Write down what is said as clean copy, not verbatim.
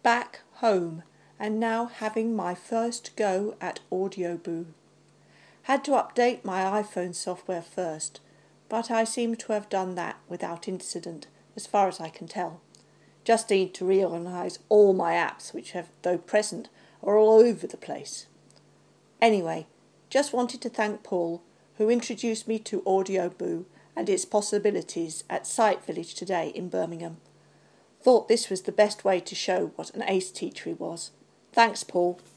back home and now having my first go at Audioboo. Had to update my iPhone software first, but I seem to have done that without incident, as far as I can tell. Just need to reorganise all my apps, which have, though present, are all over the place. Anyway, just wanted to thank Paul, who introduced me to Audioboo and its possibilities at Sight Village today in Birmingham. Thought this was the best way to show what an ace teacher he was. Thanks, Paul.